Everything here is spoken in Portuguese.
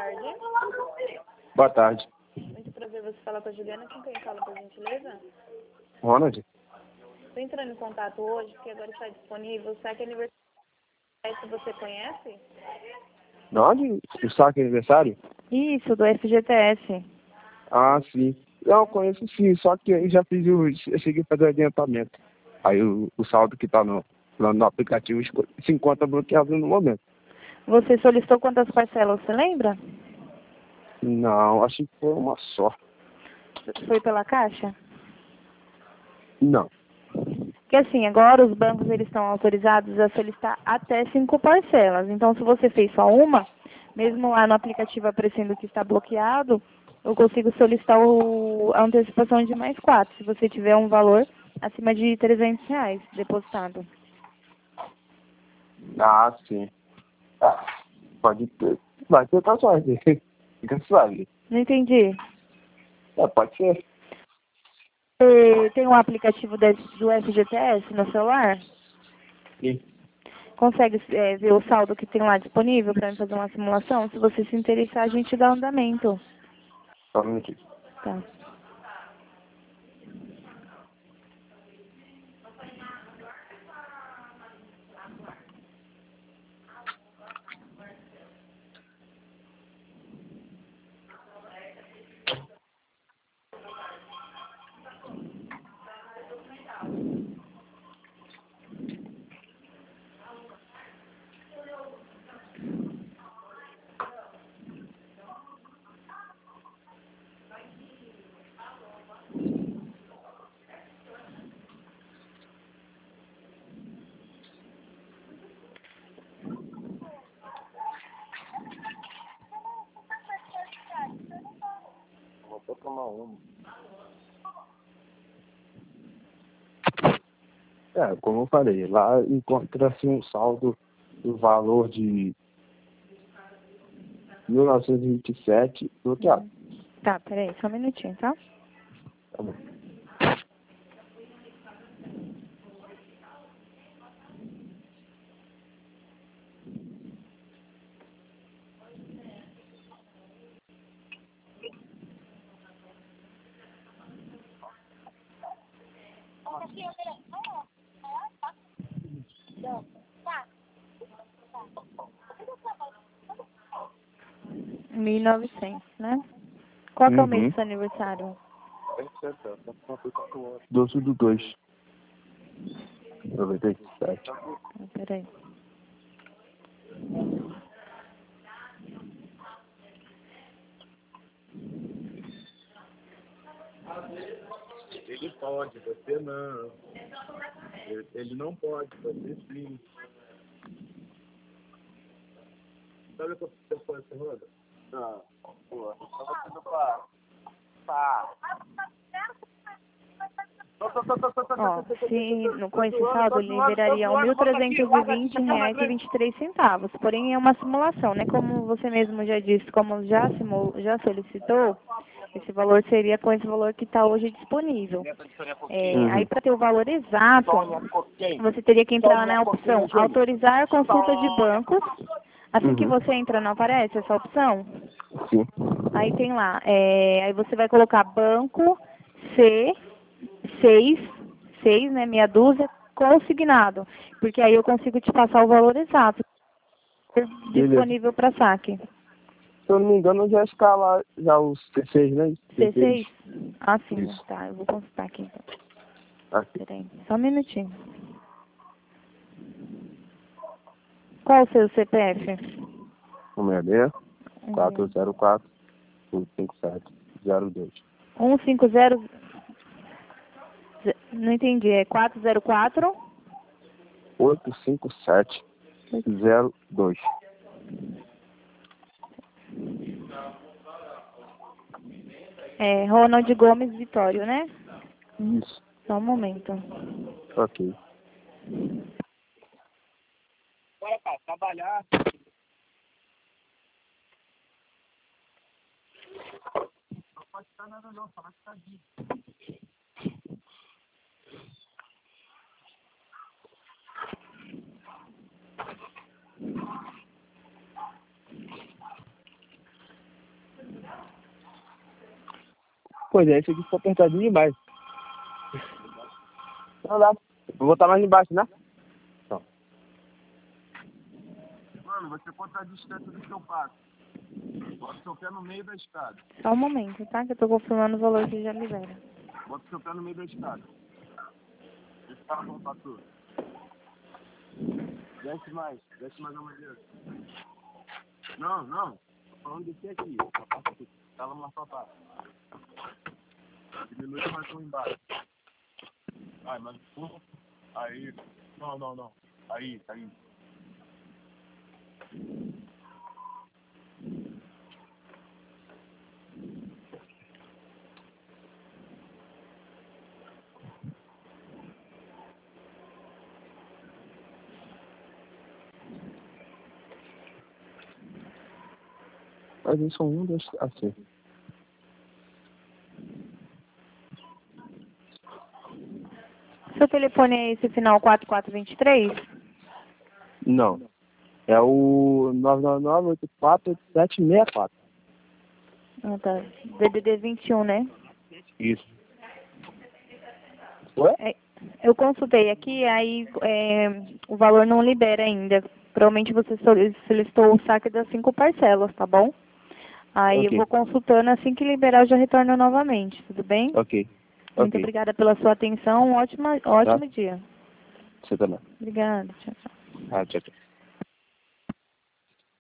tarde. Boa tarde. Muito prazer você falar com a Juliana. Com quem fala, por gentileza? Ronald? Estou entrando em contato hoje, porque agora está disponível o saque aniversário que você conhece? De onde? O saque aniversário? Isso, do FGTS. Ah, sim. Eu conheço sim, só que eu já fiz eu cheguei a fazer o adiantamento. Aí o saldo que está no aplicativo se encontra bloqueado no momento. Você solicitou quantas parcelas, você lembra? Não, acho que foi uma só. Foi pela Caixa? Não. Porque assim, agora os bancos eles estão autorizados a solicitar até 5 parcelas. Então, se você fez só uma, mesmo lá no aplicativo aparecendo que está bloqueado, eu consigo solicitar a antecipação de mais 4, se você tiver um valor acima de R$ 300 depositado. Ah, sim. Ah, pode ter. Vai ter outra sorte. Fica suave. Não entendi. Pode ser. Você tem um aplicativo do FGTS no celular? Sim. Consegue ver o saldo que tem lá disponível para fazer uma simulação? Se você se interessar, a gente dá andamento. Só um minutinho. Tá. Vou tomar uma. Como eu falei, lá encontra-se um saldo do valor de 1927 bloqueado. Tá, peraí, só um minutinho, tá? Tá bom. R$ 1.900, né? Qual que é o mês do seu aniversário? 12/2. 97. Peraí. Ele pode, você não. Ele não pode, você sim. Sabe o que você pode ser, Roda? Não, pô, só você não pá. Ó, com esse saldo, ele liberaria R$ 1.320,23. Porém, é uma simulação, né? Como você mesmo já disse, como já solicitou, esse valor seria com esse valor que está hoje disponível. Aí, para ter o valor exato, você teria que entrar na opção autorizar consulta de bancos. Assim que você entra, não aparece essa opção? Sim. Aí tem lá, aí você vai colocar banco C6, né, meia dúzia, consignado. Porque aí eu consigo te passar o valor exato disponível para saque. Se eu não me engano, já está lá já os C6, né? C6? Ah, sim. Isso. Tá, eu vou consultar aqui então. Aqui. Peraí, só um minutinho. Qual o seu CPF? 166 404 15702. 150... Não entendi, é 404? 85702. É Ronald Gomes Vitório, né? Isso. Só um momento. Ok. Bora, pá, trabalhar. Não pode estar nada não, só vai ficar aqui. coisa, esse aqui ficou apertadinho demais. Não dá. Vou botar mais embaixo, né? Então. Mano, você quanto a distância do seu passo? Bota o seu pé no meio da escada. Só um momento, tá? Que eu tô confirmando o valor que já libera. Bota o seu pé no meio da escada. Esse cara não passou. Desce mais a madeira. Não. Tô falando descer aqui. Tava mais pra baixo. Diminui mais um embaixo. Ai, mas... Aí. Não. Aí. Mas isso são 1, 2, assim. Seu telefone é esse final 4423? Não. É o 999-84-8764. Ah, tá. DDD 21, né? Isso. Ué? Eu consultei aqui, aí o valor não libera ainda. Provavelmente você solicitou o saque das 5 parcelas, tá bom? Aí Ok. eu vou consultando, assim que liberar eu já retorno novamente, tudo bem? Ok. Muito obrigada pela sua atenção, ótimo dia. Você também. Obrigada, tchau. Ah, tchau.